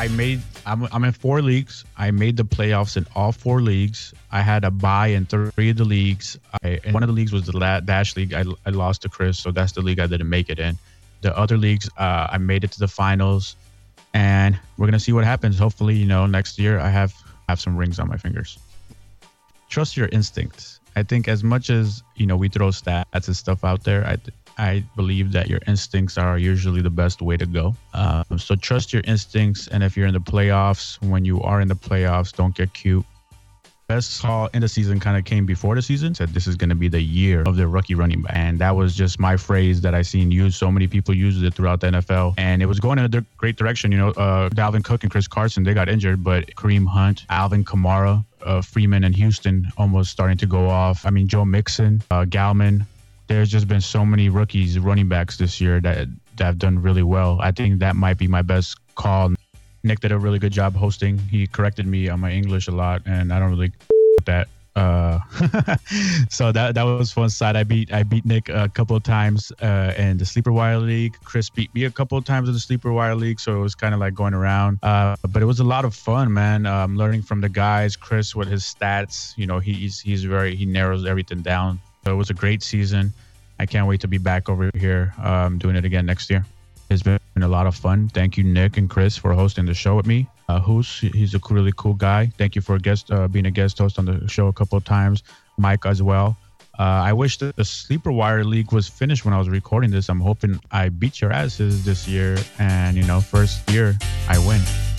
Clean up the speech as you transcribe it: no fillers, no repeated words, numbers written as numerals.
I'm in 4 leagues. I made the playoffs in all 4 leagues. I had a bye in 3 of the leagues. And one of the leagues was the Dash League. I lost to Chris, so that's the league I didn't make it in. The other leagues, I made it to the finals, and we're gonna see what happens. Hopefully, next year I have some rings on my fingers. Trust your instincts. I think as much as we throw stats and stuff out there, I believe that your instincts are usually the best way to go. So trust your instincts, and if you're in the playoffs, when you are in the playoffs, don't get cute. Best call in the season kind of came before the season. Said this is going to be the year of the rookie running back, and that was just my phrase that I seen used. So many people used it throughout the NFL, and it was going in a great direction. Dalvin Cook and Chris Carson, they got injured, but Kareem Hunt, Alvin Kamara, Freeman, and Houston almost starting to go off. I mean, Joe Mixon, Gallman. There's just been so many rookies running backs this year that have done really well. I think that might be my best call. Nick did a really good job hosting. He corrected me on my English a lot, and I don't really with that. So that was fun side. I beat Nick a couple of times in the Sleeper Wire League. Chris beat me a couple of times in the Sleeper Wire League, so it was kind of like going around. But it was a lot of fun, man. Learning from the guys. Chris with his stats. He narrows everything down. So it was a great season. I can't wait to be back over here doing it again next year. It's been a lot of fun. Thank you, Nick and Chris, for hosting the show with me. He's a really cool guy. Thank you for being a guest host on the show a couple of times. Mike as well. I wish that the Sleeper Wire League was finished when I was recording this. I'm hoping I beat your asses this year, and first year I win.